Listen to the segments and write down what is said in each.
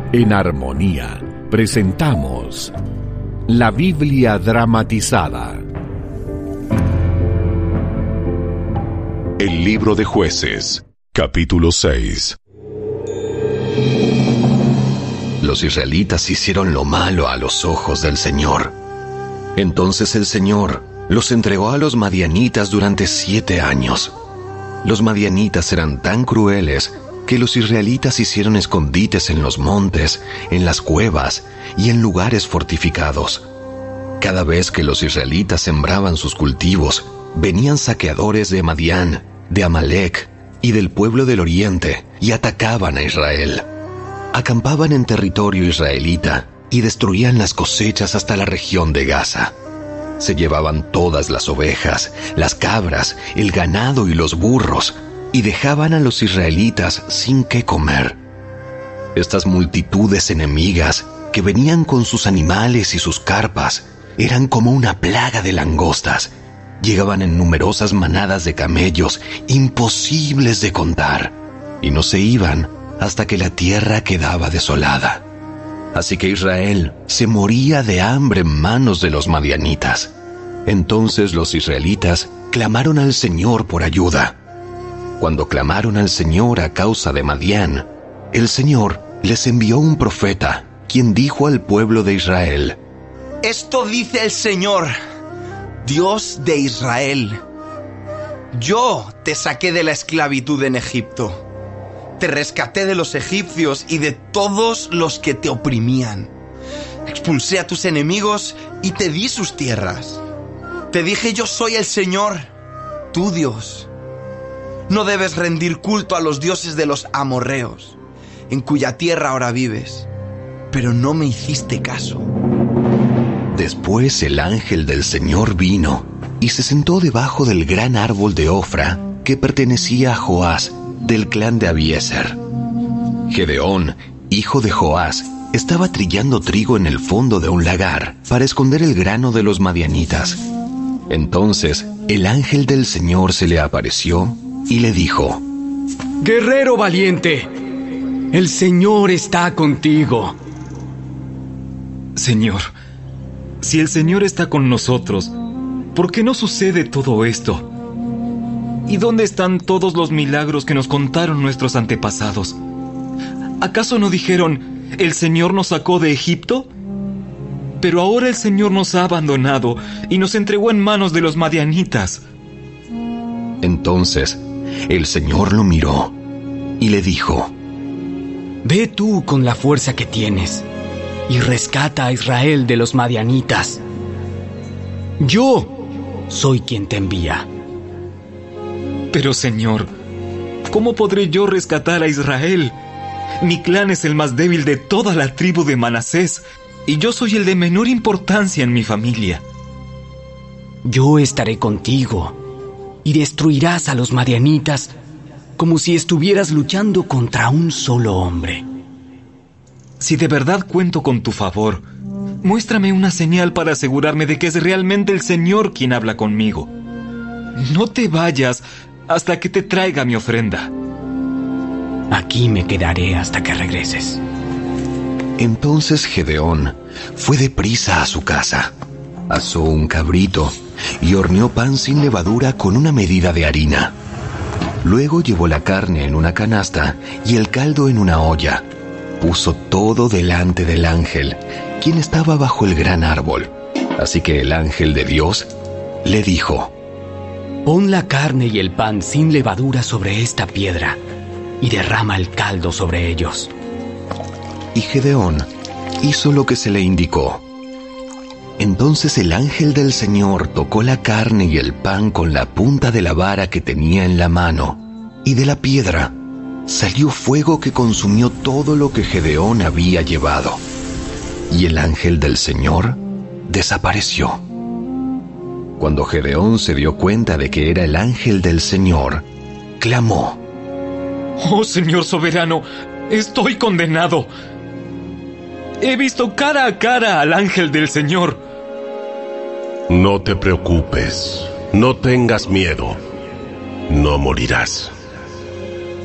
En Armonía presentamos la Biblia dramatizada. El libro de Jueces, capítulo 6. Los israelitas hicieron lo malo a los ojos del Señor. Entonces el Señor los entregó a los madianitas durante 7 años. Los madianitas eran tan crueles que los israelitas hicieron escondites en los montes, en las cuevas y en lugares fortificados. Cada vez que los israelitas sembraban sus cultivos, venían saqueadores de Madián, de Amalec y del pueblo del oriente y atacaban a Israel. Acampaban en territorio israelita y destruían las cosechas hasta la región de Gaza. Se llevaban todas las ovejas, las cabras, el ganado y los burros, y dejaban a los israelitas sin qué comer. Estas multitudes enemigas, que venían con sus animales y sus carpas, eran como una plaga de langostas. Llegaban en numerosas manadas de camellos, imposibles de contar, y no se iban hasta que la tierra quedaba desolada. Así que Israel se moría de hambre en manos de los madianitas. Entonces los israelitas clamaron al Señor por ayuda. Cuando clamaron al Señor a causa de Madián, el Señor les envió un profeta, quien dijo al pueblo de Israel: Esto dice el Señor, Dios de Israel: Yo te saqué de la esclavitud en Egipto. Te rescaté de los egipcios y de todos los que te oprimían. Expulsé a tus enemigos y te di sus tierras. Te dije: yo soy el Señor, tu Dios. No debes rendir culto a los dioses de los amorreos, en cuya tierra ahora vives. Pero no me hiciste caso. Después el ángel del Señor vino y se sentó debajo del gran árbol de Ofra que pertenecía a Joás, del clan de Abiezer. Gedeón, hijo de Joás, estaba trillando trigo en el fondo de un lagar para esconder el grano de los madianitas. Entonces el ángel del Señor se le apareció y le dijo: Guerrero valiente, el Señor está contigo. Señor, si el Señor está con nosotros, ¿por qué no sucede todo esto? ¿Y dónde están todos los milagros que nos contaron nuestros antepasados? ¿Acaso no dijeron: el Señor nos sacó de Egipto? Pero ahora el Señor nos ha abandonado y nos entregó en manos de los madianitas. Entonces el Señor lo miró y le dijo: Ve tú con la fuerza que tienes y rescata a Israel de los madianitas. Yo soy quien te envía. Pero Señor, ¿cómo podré yo rescatar a Israel? Mi clan es el más débil de toda la tribu de Manasés, y yo soy el de menor importancia en mi familia. Yo estaré contigo, y destruirás a los madianitas como si estuvieras luchando contra un solo hombre. Si de verdad cuento con tu favor, muéstrame una señal para asegurarme de que es realmente el Señor quien habla conmigo. No te vayas hasta que te traiga mi ofrenda. Aquí me quedaré hasta que regreses. Entonces Gedeón fue deprisa a su casa, asó un cabrito y horneó pan sin levadura con una medida de harina. Luego llevó la carne en una canasta y el caldo en una olla. Puso todo delante del ángel, quien estaba bajo el gran árbol. Así que el ángel de Dios le dijo: Pon la carne y el pan sin levadura sobre esta piedra y derrama el caldo sobre ellos. Y Gedeón hizo lo que se le indicó. Entonces el ángel del Señor tocó la carne y el pan con la punta de la vara que tenía en la mano, y de la piedra salió fuego que consumió todo lo que Gedeón había llevado. Y el ángel del Señor desapareció. Cuando Gedeón se dio cuenta de que era el ángel del Señor, clamó: Oh Señor soberano, estoy condenado. He visto cara a cara al ángel del Señor. No te preocupes, no tengas miedo, no morirás.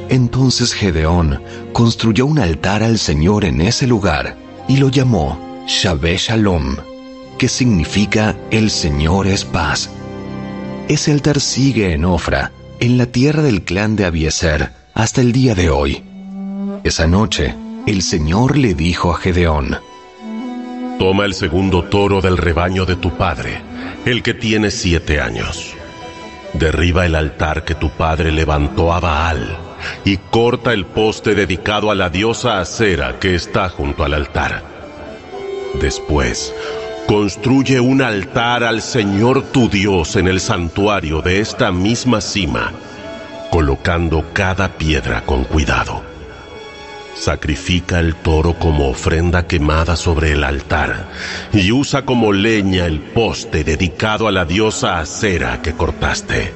Entonces Gedeón construyó un altar al Señor en ese lugar y lo llamó Shabé Shalom, que significa El Señor es paz. Ese altar sigue en Ofra, en la tierra del clan de Abiezer, hasta el día de hoy. Esa noche, el Señor le dijo a Gedeón: Toma el segundo toro del rebaño de tu padre, el que tiene 7 años. Derriba el altar que tu padre levantó a Baal y corta el poste dedicado a la diosa Acera que está junto al altar. Después, construye un altar al Señor tu Dios en el santuario de esta misma cima, colocando cada piedra con cuidado. Sacrifica el toro como ofrenda quemada sobre el altar y usa como leña el poste dedicado a la diosa Acera que cortaste.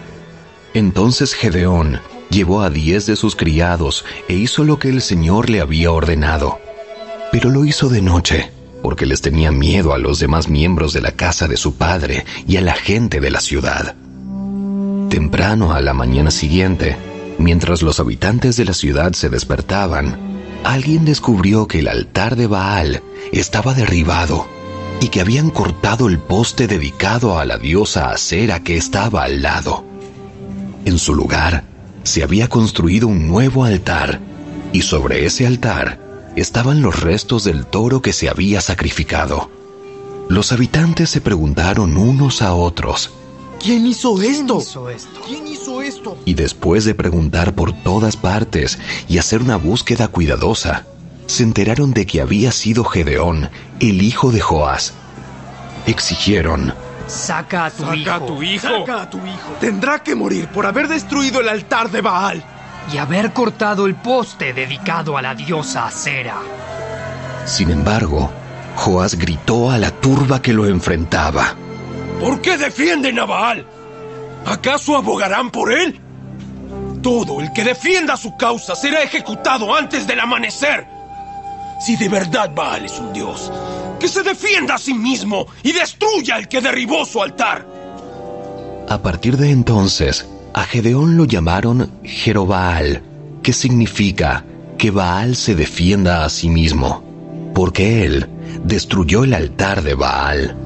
Entonces Gedeón llevó a 10 de sus criados e hizo lo que el Señor le había ordenado. Pero lo hizo de noche, porque les tenía miedo a los demás miembros de la casa de su padre y a la gente de la ciudad. Temprano a la mañana siguiente, mientras los habitantes de la ciudad se despertaban, alguien descubrió que el altar de Baal estaba derribado y que habían cortado el poste dedicado a la diosa Acera que estaba al lado. En su lugar, se había construido un nuevo altar, y sobre ese altar estaban los restos del toro que se había sacrificado. Los habitantes se preguntaron unos a otros: ¿Quién hizo esto? ¿Quién hizo esto? Y después de preguntar por todas partes y hacer una búsqueda cuidadosa, se enteraron de que había sido Gedeón, el hijo de Joás. Exigieron: Saca a tu hijo. Saca a tu hijo. Tendrá que morir por haber destruido el altar de Baal Y haber cortado el poste dedicado a la diosa Acera. Sin embargo, Joás gritó a la turba que lo enfrentaba: ¿Por qué defienden a Baal? ¿Acaso abogarán por él? Todo el que defienda su causa será ejecutado antes del amanecer. Si de verdad Baal es un dios, que se defienda a sí mismo y destruya al que derribó su altar. A partir de entonces, a Gedeón lo llamaron Jerobaal, que significa que Baal se defienda a sí mismo, porque él destruyó el altar de Baal.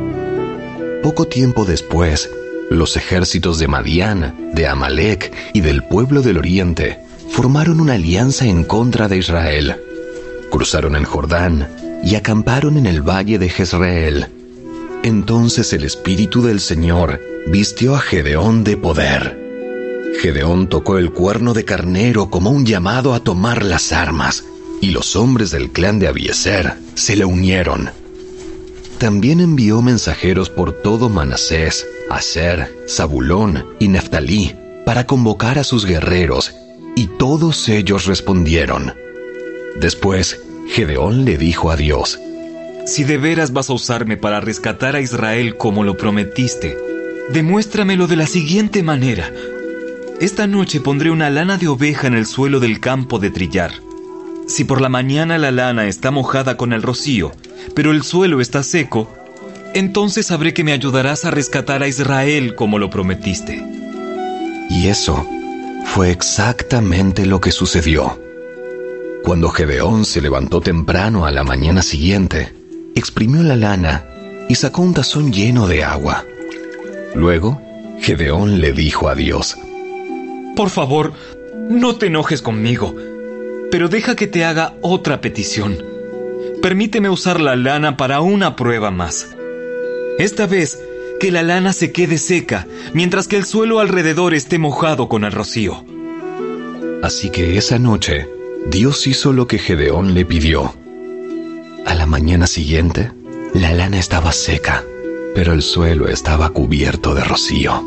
Poco tiempo después, los ejércitos de Madián, de Amalek y del pueblo del oriente formaron una alianza en contra de Israel. Cruzaron el Jordán y acamparon en el valle de Jezreel. Entonces el Espíritu del Señor vistió a Gedeón de poder. Gedeón tocó el cuerno de carnero como un llamado a tomar las armas, y los hombres del clan de Abiezer se le unieron. También envió mensajeros por todo Manasés, Aser, Zabulón y Neftalí para convocar a sus guerreros, y todos ellos respondieron. Después, Gedeón le dijo a Dios: Si de veras vas a usarme para rescatar a Israel como lo prometiste, demuéstramelo de la siguiente manera. Esta noche pondré una lana de oveja en el suelo del campo de trillar. Si por la mañana la lana está mojada con el rocío, pero el suelo está seco, entonces sabré que me ayudarás a rescatar a Israel como lo prometiste. Y eso fue exactamente lo que sucedió. Cuando Gedeón se levantó temprano a la mañana siguiente, exprimió la lana y sacó un tazón lleno de agua. Luego, Gedeón le dijo a Dios: Por favor, no te enojes conmigo, pero deja que te haga otra petición. Permíteme usar la lana para una prueba más. Esta vez, que la lana se quede seca, mientras que el suelo alrededor esté mojado con el rocío. Así que esa noche, Dios hizo lo que Gedeón le pidió. A la mañana siguiente, la lana estaba seca, pero el suelo estaba cubierto de rocío.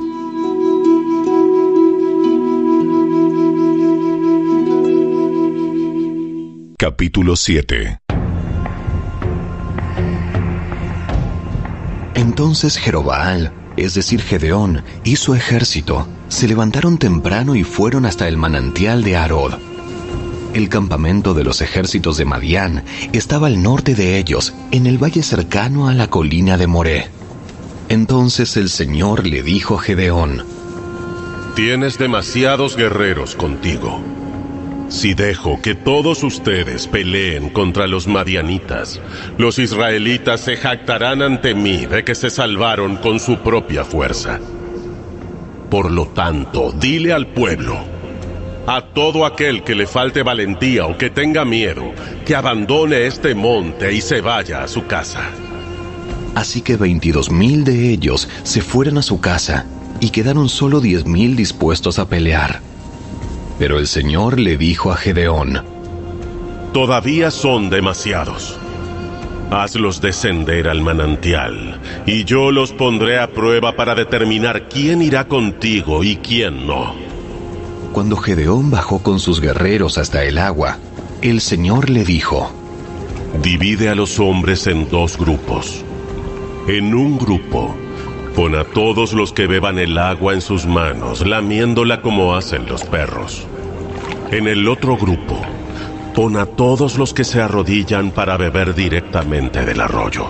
Capítulo 7. Entonces Jerobaal, es decir Gedeón, y su ejército se levantaron temprano y fueron hasta el manantial de Arod. El campamento de los ejércitos de Madián estaba al norte de ellos, en el valle cercano a la colina de Moré. Entonces el Señor le dijo a Gedeón: Tienes demasiados guerreros contigo. Si dejo que todos ustedes peleen contra los madianitas, los israelitas se jactarán ante mí de que se salvaron con su propia fuerza. Por lo tanto, dile al pueblo, a todo aquel que le falte valentía o que tenga miedo, que abandone este monte y se vaya a su casa. Así que 22,000 de ellos se fueron a su casa y quedaron solo 10,000 dispuestos a pelear. Pero el Señor le dijo a Gedeón: Todavía son demasiados. Hazlos descender al manantial, y yo los pondré a prueba para determinar quién irá contigo y quién no. Cuando Gedeón bajó con sus guerreros hasta el agua, el Señor le dijo: Divide a los hombres en 2 grupos. En un grupo, pon a todos los que beban el agua en sus manos, lamiéndola como hacen los perros. En el otro grupo, pon a todos los que se arrodillan para beber directamente del arroyo.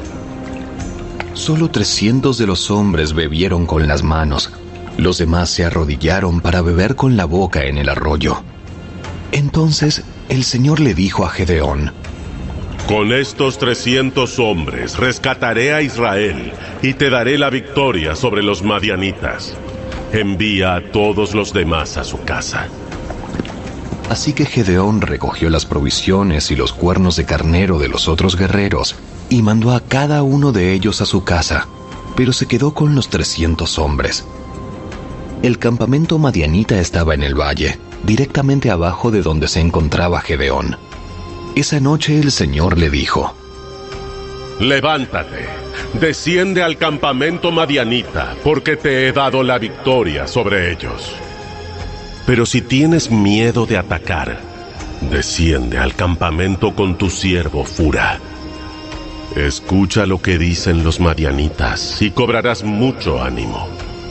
Solo 300 de los hombres bebieron con las manos. Los demás se arrodillaron para beber con la boca en el arroyo. Entonces el Señor le dijo a Gedeón: Con estos 300 hombres rescataré a Israel y te daré la victoria sobre los madianitas. Envía a todos los demás a su casa. Así que Gedeón recogió las provisiones y los cuernos de carnero de los otros guerreros y mandó a cada uno de ellos a su casa, pero se quedó con los 300 hombres. El campamento madianita estaba en el valle, directamente abajo de donde se encontraba Gedeón. Esa noche el Señor le dijo: Levántate, desciende al campamento madianita, porque te he dado la victoria sobre ellos. Pero si tienes miedo de atacar, desciende al campamento con tu siervo Fura. Escucha lo que dicen los madianitas y cobrarás mucho ánimo.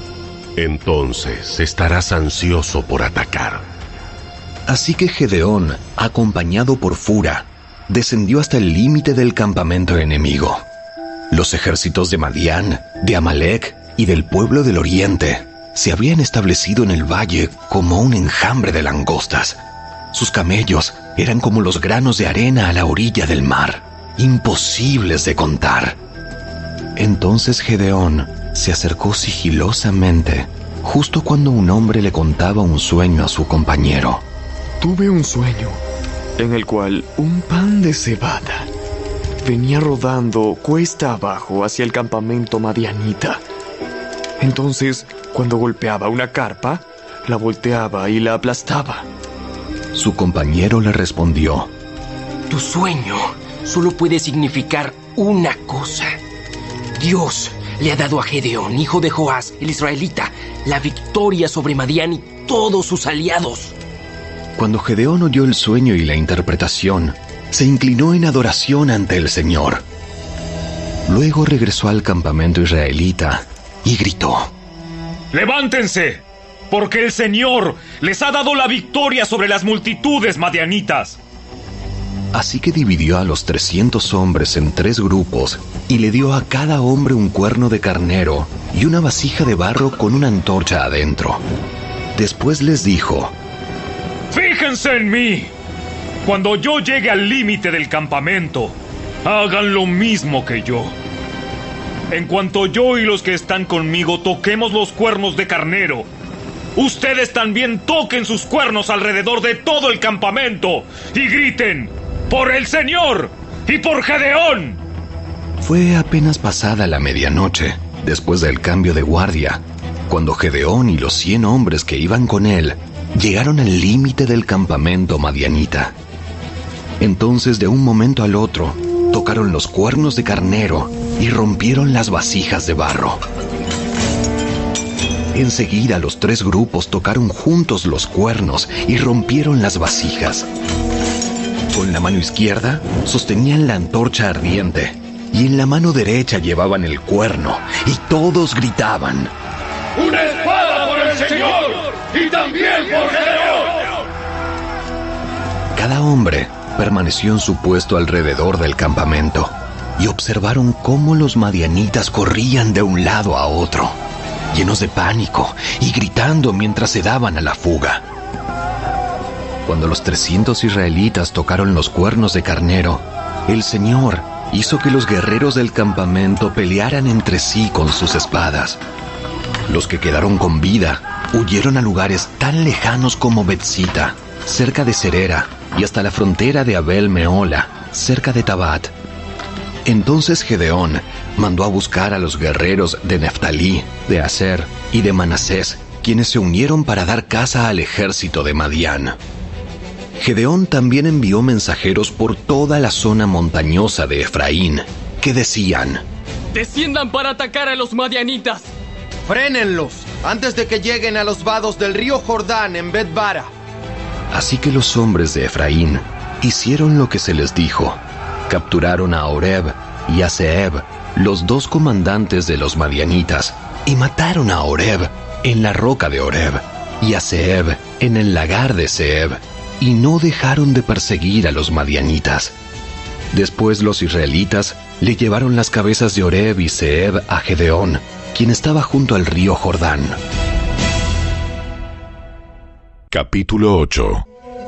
Entonces estarás ansioso por atacar. Así que Gedeón, acompañado por Fura, descendió hasta el límite del campamento enemigo. Los ejércitos de Madián, de Amalec y del pueblo del oriente se habían establecido en el valle como un enjambre de langostas. Sus camellos eran como los granos de arena a la orilla del mar, imposibles de contar. Entonces Gedeón se acercó sigilosamente, justo cuando un hombre le contaba un sueño a su compañero. Tuve un sueño en el cual un pan de cebada venía rodando cuesta abajo hacia el campamento madianita. Entonces, cuando golpeaba una carpa, la volteaba y la aplastaba. Su compañero le respondió: Tu sueño solo puede significar una cosa. Dios le ha dado a Gedeón, hijo de Joás, el israelita, la victoria sobre Madián y todos sus aliados. Cuando Gedeón oyó el sueño y la interpretación, se inclinó en adoración ante el Señor. Luego regresó al campamento israelita y gritó: ¡Levántense! Porque el Señor les ha dado la victoria sobre las multitudes madianitas. Así que dividió a los 300 hombres en 3 grupos y le dio a cada hombre un cuerno de carnero y una vasija de barro con una antorcha adentro. Después les dijo: ¡Fíjense en mí! Cuando yo llegue al límite del campamento, hagan lo mismo que yo. En cuanto yo y los que están conmigo toquemos los cuernos de carnero, ustedes también toquen sus cuernos alrededor de todo el campamento y griten: ¡por el Señor y por Gedeón! Fue apenas pasada la medianoche, después del cambio de guardia, cuando Gedeón y los 100 hombres que iban con él llegaron al límite del campamento madianita. Entonces, de un momento al otro, tocaron los cuernos de carnero y rompieron las vasijas de barro. Enseguida los 3 grupos tocaron juntos los cuernos y rompieron las vasijas. Con la mano izquierda sostenían la antorcha ardiente y en la mano derecha llevaban el cuerno y todos gritaban: ¡Una espada por el Señor y también por Gedeón! Cada hombre permaneció en su puesto alrededor del campamento y observaron cómo los madianitas corrían de un lado a otro, llenos de pánico y gritando mientras se daban a la fuga. Cuando los 300 israelitas tocaron los cuernos de carnero, el Señor hizo que los guerreros del campamento pelearan entre sí con sus espadas. Los que quedaron con vida huyeron a lugares tan lejanos como Betzita, cerca de Serera, y hasta la frontera de Abel Mehola, cerca de Tabat. Entonces Gedeón mandó a buscar a los guerreros de Neftalí, de Aser y de Manasés, quienes se unieron para dar caza al ejército de Madián. Gedeón también envió mensajeros por toda la zona montañosa de Efraín, que decían: ¡desciendan para atacar a los madianitas! ¡Frénenlos antes de que lleguen a los vados del río Jordán en Bet-bara! Así que los hombres de Efraín hicieron lo que se les dijo. Capturaron a Oreb y a Zeeb, los dos comandantes de los madianitas, y mataron a Oreb en la roca de Oreb y a Zeeb en el lagar de Zeeb, y no dejaron de perseguir a los madianitas. Después los israelitas le llevaron las cabezas de Oreb y Zeeb a Gedeón, quien estaba junto al río Jordán. Capítulo 8.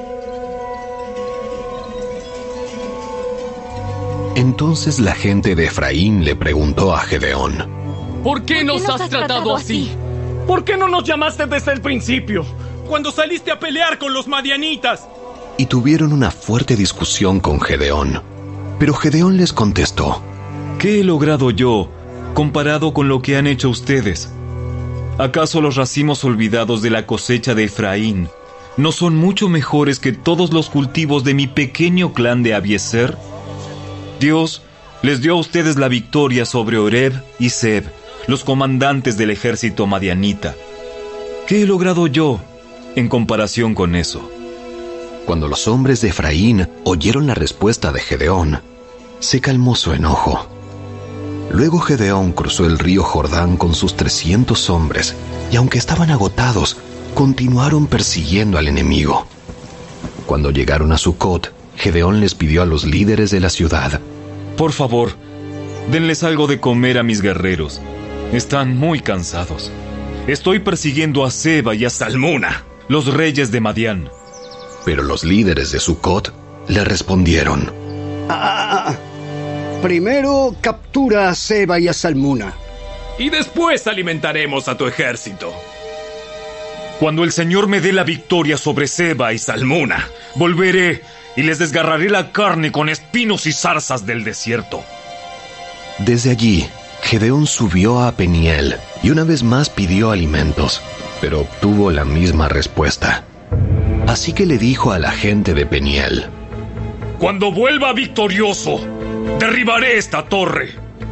Entonces la gente de Efraín le preguntó a Gedeón: ¿por qué nos has tratado así? ¿Por qué no nos llamaste desde el principio, cuando saliste a pelear con los madianitas? Y tuvieron una fuerte discusión con Gedeón. Pero Gedeón les contestó: ¿qué he logrado yo comparado con lo que han hecho ustedes? ¿Acaso los racimos olvidados de la cosecha de Efraín no son mucho mejores que todos los cultivos de mi pequeño clan de Abiezer? Dios les dio a ustedes la victoria sobre Oreb y Zeeb, los comandantes del ejército madianita. ¿Qué he logrado yo en comparación con eso? Cuando los hombres de Efraín oyeron la respuesta de Gedeón, se calmó su enojo. Luego Gedeón cruzó el río Jordán con sus 300 hombres, y aunque estaban agotados, continuaron persiguiendo al enemigo. Cuando llegaron a Sucot, Gedeón les pidió a los líderes de la ciudad: por favor, denles algo de comer a mis guerreros. Están muy cansados. Estoy persiguiendo a Seba y a Salmuna, los reyes de Madián. Pero los líderes de Sucot le respondieron: primero captura a Seba y a Salmuna, y después alimentaremos a tu ejército. Cuando el Señor me dé la victoria sobre Seba y Salmuna, volveré y les desgarraré la carne con espinos y zarzas del desierto. Desde allí, Gedeón subió a Peniel y una vez más pidió alimentos, pero obtuvo la misma respuesta. Así que le dijo a la gente de Peniel: cuando vuelva victorioso, derribaré esta torre.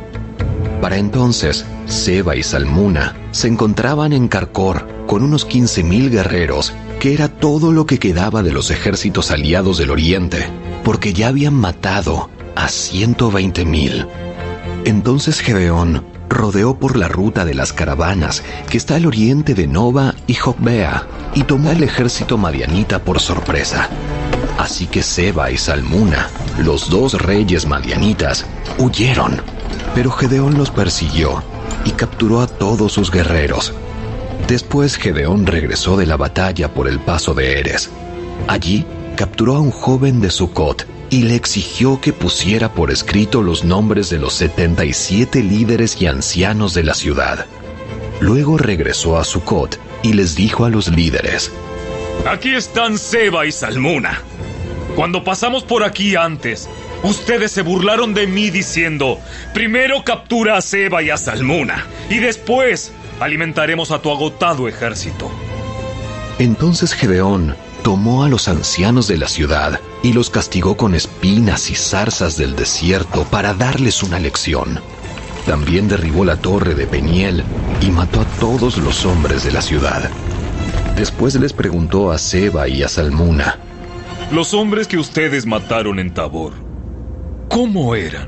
Para entonces, Seba y Salmuna se encontraban en Carcor con unos 15,000 guerreros, que era todo lo que quedaba de los ejércitos aliados del oriente, porque ya habían matado a 120,000. Entonces Gedeón rodeó por la ruta de las caravanas que está al oriente de Noba y Jocbea, y tomó al ejército madianita por sorpresa. Así que Seba y Salmuna, los dos reyes madianitas, huyeron, pero Gedeón los persiguió y capturó a todos sus guerreros. Después Gedeón regresó de la batalla por el paso de Eres. Allí capturó a un joven de Sucot y le exigió que pusiera por escrito los nombres de los 77 líderes y ancianos de la ciudad. Luego regresó a Sucot y les dijo a los líderes: aquí están Seba y Salmuna. Cuando pasamos por aquí antes, ustedes se burlaron de mí diciendo: primero captura a Seba y a Salmuna, y después alimentaremos a tu agotado ejército. Entonces Gedeón tomó a los ancianos de la ciudad y los castigó con espinas y zarzas del desierto para darles una lección. También derribó la torre de Peniel y mató a todos los hombres de la ciudad. Después les preguntó a Seba y a Salmuna: los hombres que ustedes mataron en Tabor, ¿cómo eran?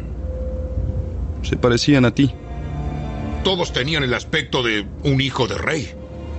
Se parecían a ti. Todos tenían el aspecto de un hijo de rey.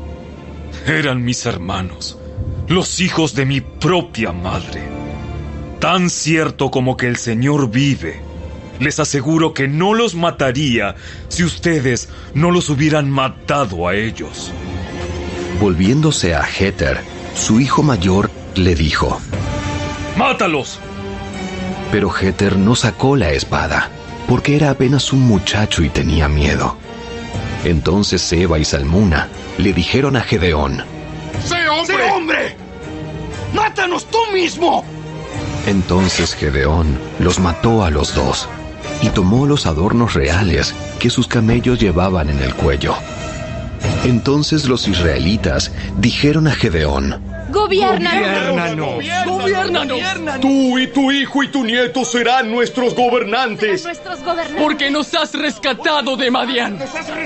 Eran mis hermanos, los hijos de mi propia madre. Tan cierto como que el Señor vive, les aseguro que no los mataría si ustedes no los hubieran matado a ellos. Volviéndose a Jeter, su hijo mayor, le dijo: ¡mátalos! Pero Jeter no sacó la espada, porque era apenas un muchacho y tenía miedo. Entonces Seba y Salmuna le dijeron a Gedeón: ¡Sé hombre! ¡Sé hombre! ¡Mátanos tú mismo! Entonces Gedeón los mató a los dos y tomó los adornos reales que sus camellos llevaban en el cuello. Entonces los israelitas dijeron a Gedeón: ¡Gobiérnanos! Tú y tu hijo y tu nieto serán nuestros gobernantes. Porque nos has rescatado de Madián.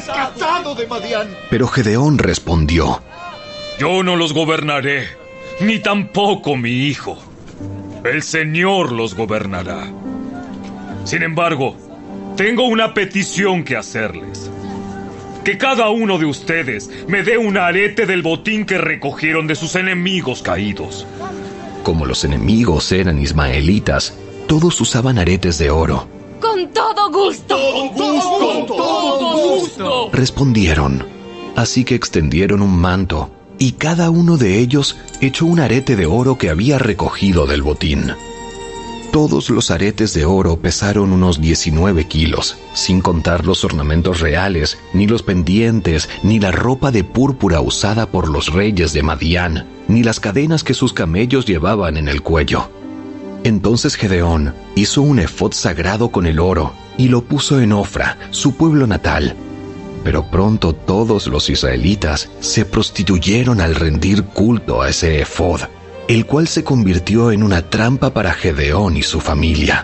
Pero Gedeón respondió: Yo no los gobernaré, ni tampoco mi hijo. El Señor los gobernará. Sin embargo, tengo una petición que hacerles. Que cada uno de ustedes me dé un arete del botín que recogieron de sus enemigos caídos. Como los enemigos eran ismaelitas, todos usaban aretes de oro. ¡Con todo gusto! ¡Con todo gusto! Respondieron. Así que extendieron un manto, y cada uno de ellos echó un arete de oro que había recogido del botín. Todos los aretes de oro pesaron unos 19 kilos, sin contar los ornamentos reales, ni los pendientes, ni la ropa de púrpura usada por los reyes de Madián, ni las cadenas que sus camellos llevaban en el cuello. Entonces Gedeón hizo un efod sagrado con el oro y lo puso en Ofra, su pueblo natal. Pero pronto todos los israelitas se prostituyeron al rendir culto a ese efod, el cual se convirtió en una trampa para Gedeón y su familia.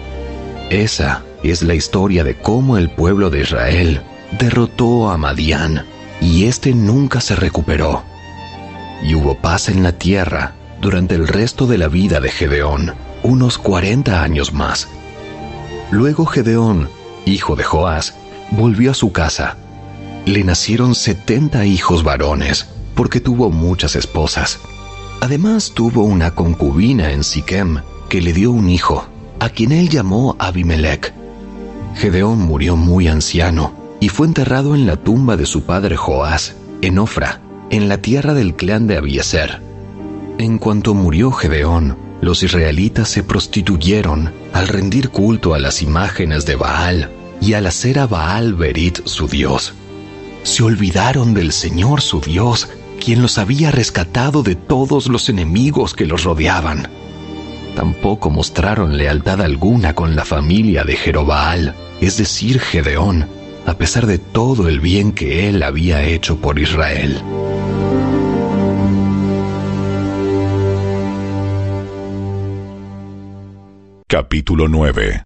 Esa es la historia de cómo el pueblo de Israel derrotó a Madián, y éste nunca se recuperó. Y hubo paz en la tierra durante el resto de la vida de Gedeón, unos 40 años más. Luego Gedeón, hijo de Joás, volvió a su casa. Le nacieron 70 hijos varones, porque tuvo muchas esposas. Además tuvo una concubina en Siquem, que le dio un hijo, a quien él llamó Abimelec. Gedeón murió muy anciano, y fue enterrado en la tumba de su padre Joás, en Ofra, en la tierra del clan de Abiezer. En cuanto murió Gedeón, los israelitas se prostituyeron al rendir culto a las imágenes de Baal y al hacer a Baal Berit su dios. Se olvidaron del Señor su Dios, quien los había rescatado de todos los enemigos que los rodeaban. Tampoco mostraron lealtad alguna con la familia de Jerobaal, es decir, Gedeón, a pesar de todo el bien que él había hecho por Israel. Capítulo 9.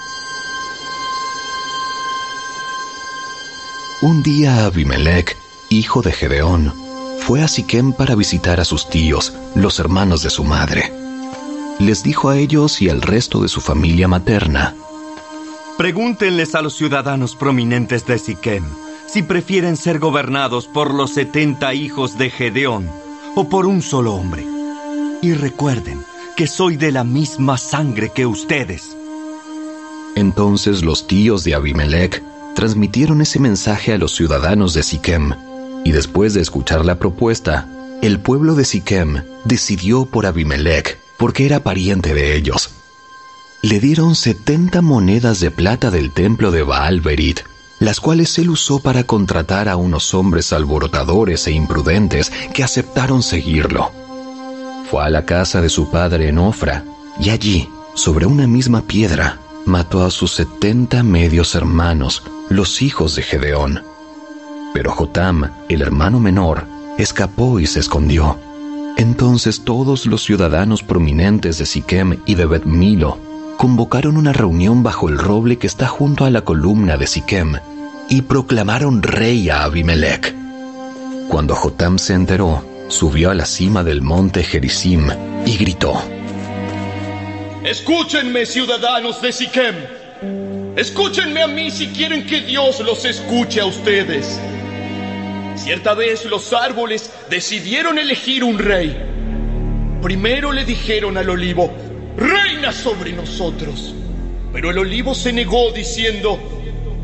Un día Abimelec, hijo de Gedeón, fue a Siquem para visitar a sus tíos, los hermanos de su madre. Les dijo a ellos y al resto de su familia materna: Pregúntenles a los ciudadanos prominentes de Siquem si prefieren ser gobernados por los 70 hijos de Gedeón o por un solo hombre. Y recuerden que soy de la misma sangre que ustedes. Entonces los tíos de Abimelec transmitieron ese mensaje a los ciudadanos de Siquem, y después de escuchar la propuesta, el pueblo de Siquem decidió por Abimelec, porque era pariente de ellos. Le dieron 70 monedas de plata del templo de Baal Berit, las cuales él usó para contratar a unos hombres alborotadores e imprudentes que aceptaron seguirlo. Fue a la casa de su padre en Ofra, y allí, sobre una misma piedra, mató a sus 70 medios hermanos, los hijos de Gedeón. Pero Jotam, el hermano menor, escapó y se escondió. Entonces todos los ciudadanos prominentes de Siquem y de Bet-Milo convocaron una reunión bajo el roble que está junto a la columna de Siquem y proclamaron rey a Abimelec. Cuando Jotam se enteró, subió a la cima del monte Gerizim y gritó: Escúchenme, ciudadanos de Siquem. Escúchenme a mí si quieren que Dios los escuche a ustedes. Cierta vez los árboles decidieron elegir un rey. Primero le dijeron al olivo: reina sobre nosotros. Pero el olivo se negó diciendo: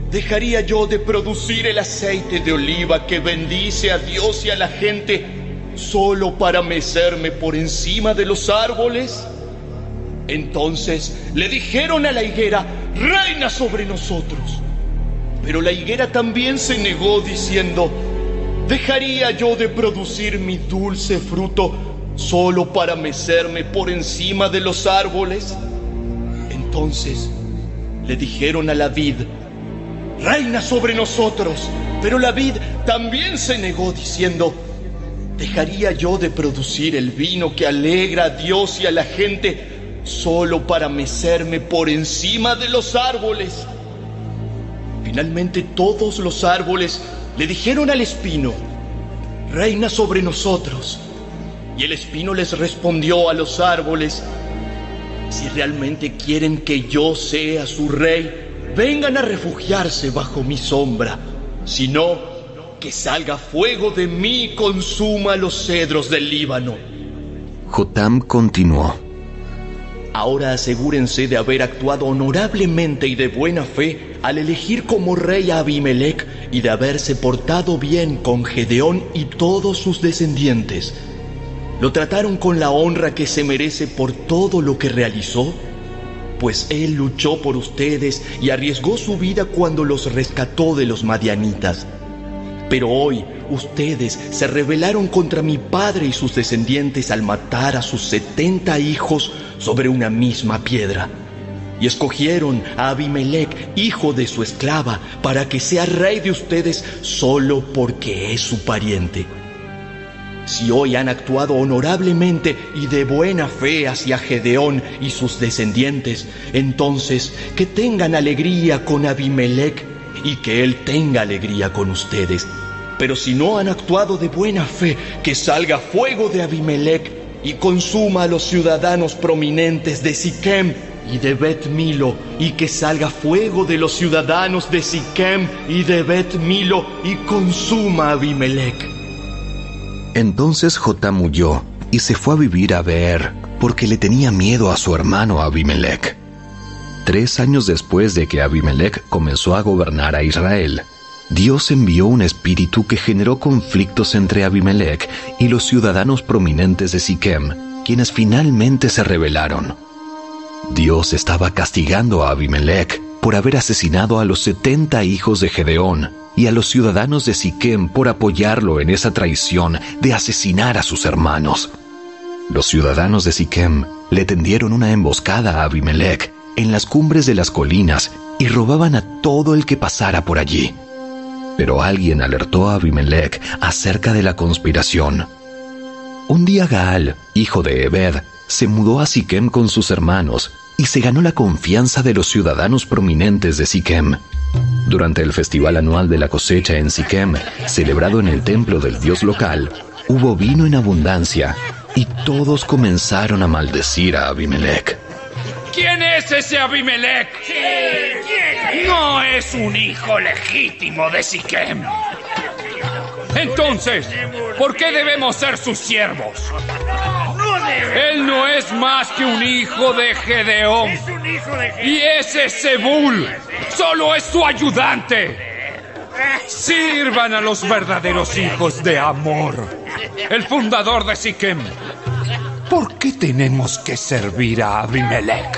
¿dejaría yo de producir el aceite de oliva que bendice a Dios y a la gente solo para mecerme por encima de los árboles? Entonces le dijeron a la higuera: reina sobre nosotros. Pero la higuera también se negó, diciendo: ¿dejaría yo de producir mi dulce fruto solo para mecerme por encima de los árboles? Entonces le dijeron a la vid: reina sobre nosotros. Pero la vid también se negó, diciendo: ¿dejaría yo de producir el vino que alegra a Dios y a la gente solo para mecerme por encima de los árboles? Finalmente todos los árboles le dijeron al espino: reina sobre nosotros. Y el espino les respondió a los árboles: si realmente quieren que yo sea su rey, vengan a refugiarse bajo mi sombra. Si no, que salga fuego de mí y consuma los cedros del Líbano. Jotam continuó: ahora asegúrense de haber actuado honorablemente y de buena fe al elegir como rey a Abimelec y de haberse portado bien con Gedeón y todos sus descendientes. ¿Lo trataron con la honra que se merece por todo lo que realizó? Pues él luchó por ustedes y arriesgó su vida cuando los rescató de los madianitas. Pero hoy ustedes se rebelaron contra mi padre y sus descendientes al matar a sus 70 hijos sobre una misma piedra. Y escogieron a Abimelec, hijo de su esclava, para que sea rey de ustedes solo porque es su pariente. Si hoy han actuado honorablemente y de buena fe hacia Gedeón y sus descendientes, entonces que tengan alegría con Abimelec y que él tenga alegría con ustedes. Pero si no han actuado de buena fe, que salga fuego de Abimelec y consuma a los ciudadanos prominentes de Siquem y de Bet Milo, y que salga fuego de los ciudadanos de Siquem y de Bet Milo y consuma a Abimelec. Entonces Jotam huyó y se fue a vivir a Beer, porque le tenía miedo a su hermano Abimelec. 3 años después de que Abimelec comenzó a gobernar a Israel, Dios envió un espíritu que generó conflictos entre Abimelec y los ciudadanos prominentes de Siquem, quienes finalmente se rebelaron. Dios estaba castigando a Abimelec por haber asesinado a los 70 hijos de Gedeón y a los ciudadanos de Siquem por apoyarlo en esa traición de asesinar a sus hermanos. Los ciudadanos de Siquem le tendieron una emboscada a Abimelec en las cumbres de las colinas y robaban a todo el que pasara por allí. Pero alguien alertó a Abimelec acerca de la conspiración. Un día Gaal, hijo de Ebed, se mudó a Siquem con sus hermanos y se ganó la confianza de los ciudadanos prominentes de Siquem. Durante el festival anual de la cosecha en Siquem, celebrado en el templo del dios local, hubo vino en abundancia y todos comenzaron a maldecir a Abimelec. ¿Quién es ese Abimelec? Sí, ¿quién es? No es un hijo legítimo de Siquem. Entonces, ¿por qué debemos ser sus siervos? Él no es más que un hijo de Gedeón. Y ese Zebul solo es su ayudante. Sirvan a los verdaderos hijos de Amor, el fundador de Siquem. ¿Por qué tenemos que servir a Abimelec?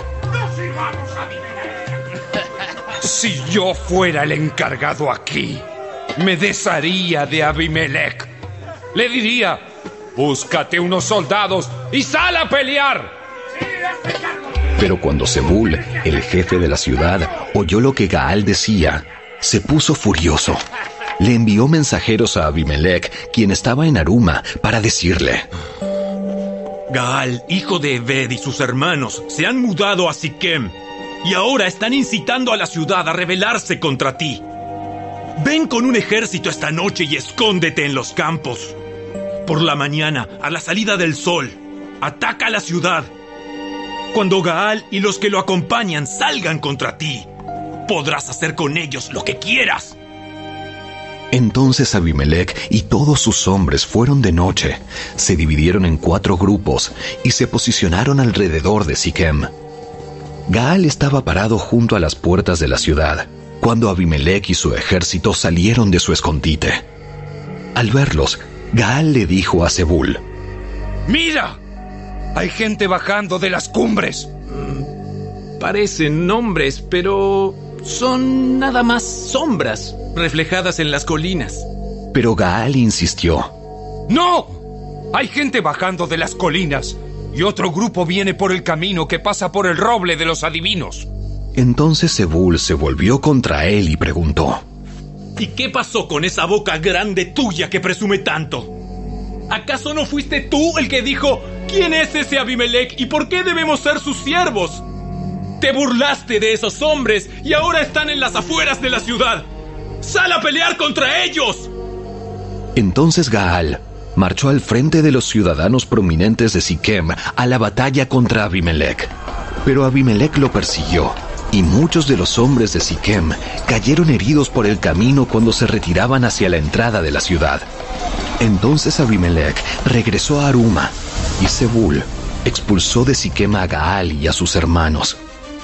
Si yo fuera el encargado aquí, me desharía de Abimelec. Le diría: búscate unos soldados y sal a pelear. Pero cuando Zebul, el jefe de la ciudad, oyó lo que Gaal decía, se puso furioso. Le envió mensajeros a Abimelec, quien estaba en Aruma, para decirle: Gaal, hijo de Ebed, y sus hermanos se han mudado a Siquem y ahora están incitando a la ciudad a rebelarse contra ti. Ven con un ejército esta noche y escóndete en los campos. Por la mañana, a la salida del sol, ataca la ciudad. Cuando Gaal y los que lo acompañan salgan contra ti, podrás hacer con ellos lo que quieras. Entonces Abimelec y todos sus hombres fueron de noche, se dividieron en 4 grupos y se posicionaron alrededor de Siquem. Gaal estaba parado junto a las puertas de la ciudad, cuando Abimelec y su ejército salieron de su escondite. Al verlos, Gaal le dijo a Zebul: ¡Mira! Hay gente bajando de las cumbres. Parecen hombres, pero son nada más sombras reflejadas en las colinas. Pero Gaal insistió: ¡No! Hay gente bajando de las colinas y otro grupo viene por el camino que pasa por el roble de los adivinos. Entonces Zebul se volvió contra él y preguntó: ¿Y qué pasó con esa boca grande tuya que presume tanto? ¿Acaso no fuiste tú el que dijo: ¿quién es ese Abimelec y por qué debemos ser sus siervos? Te burlaste de esos hombres y ahora están en las afueras de la ciudad. ¡Sal a pelear contra ellos! Entonces Gaal marchó al frente de los ciudadanos prominentes de Siquem a la batalla contra Abimelec. Pero Abimelec lo persiguió, y muchos de los hombres de Siquem cayeron heridos por el camino cuando se retiraban hacia la entrada de la ciudad. Entonces Abimelec regresó a Aruma, y Zebul expulsó de Siquem a Gaal y a sus hermanos.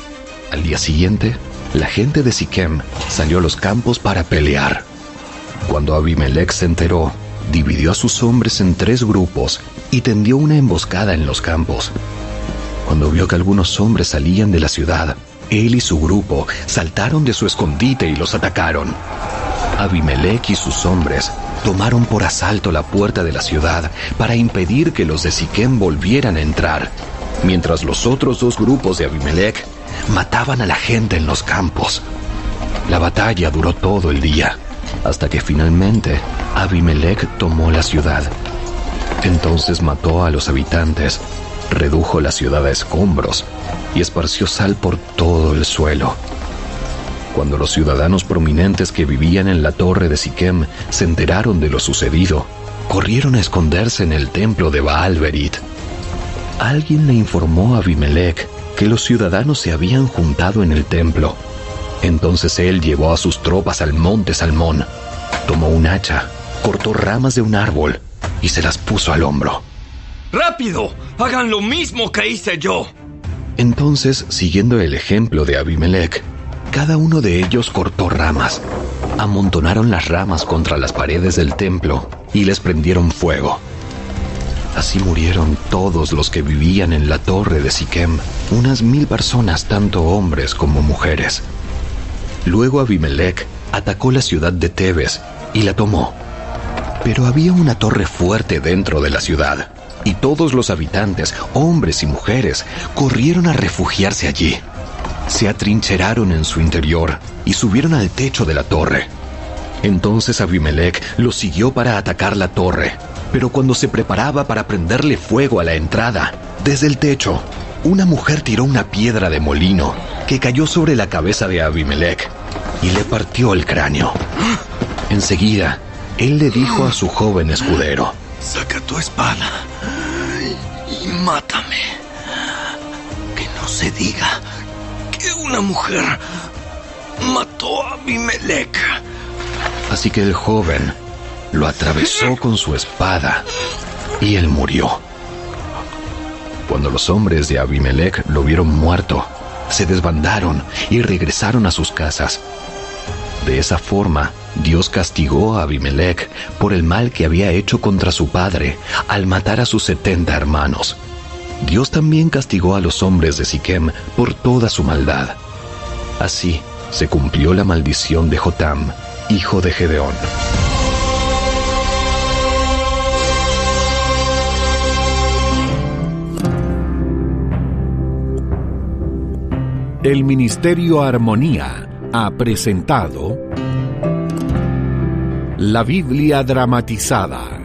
Al día siguiente, la gente de Siquem salió a los campos para pelear. Cuando Abimelec se enteró, dividió a sus hombres en 3 grupos y tendió una emboscada en los campos. Cuando vio que algunos hombres salían de la ciudad, él y su grupo saltaron de su escondite y los atacaron. Abimelec y sus hombres tomaron por asalto la puerta de la ciudad para impedir que los de Siquem volvieran a entrar, mientras los otros 2 grupos de Abimelec mataban a la gente en los campos. La batalla duró todo el día, hasta que finalmente Abimelec tomó la ciudad. Entonces mató a los habitantes, redujo la ciudad a escombros y esparció sal por todo el suelo. Cuando los ciudadanos prominentes que vivían en la torre de Siquem se enteraron de lo sucedido, corrieron a esconderse en el templo de Baal-Berit. Alguien le informó a Abimelec que los ciudadanos se habían juntado en el templo. Entonces él llevó a sus tropas al monte Salmón, tomó un hacha, cortó ramas de un árbol y se las puso al hombro. ¡Rápido! ¡Hagan lo mismo que hice yo! Entonces, siguiendo el ejemplo de Abimelec, cada uno de ellos cortó ramas, amontonaron las ramas contra las paredes del templo y les prendieron fuego. Así murieron todos los que vivían en la torre de Siquem, unas 1000 personas, tanto hombres como mujeres. Luego Abimelec atacó la ciudad de Tebes y la tomó. Pero había una torre fuerte dentro de la ciudad, y todos los habitantes, hombres y mujeres, corrieron a refugiarse allí. Se atrincheraron en su interior y subieron al techo de la torre. Entonces Abimelec los siguió para atacar la torre, pero cuando se preparaba para prenderle fuego a la entrada, desde el techo, una mujer tiró una piedra de molino que cayó sobre la cabeza de Abimelec y le partió el cráneo. Enseguida, él le dijo a su joven escudero: «Saca tu espada y mátame. Que no se diga que una mujer mató a Abimelec». Así que el joven lo atravesó con su espada y él murió. Cuando los hombres de Abimelec lo vieron muerto, se desbandaron y regresaron a sus casas. De esa forma, Dios castigó a Abimelec por el mal que había hecho contra su padre al matar a sus 70 hermanos. Dios también castigó a los hombres de Siquem por toda su maldad. Así se cumplió la maldición de Jotam, hijo de Gedeón. El Ministerio Armonía ha presentado La Biblia dramatizada.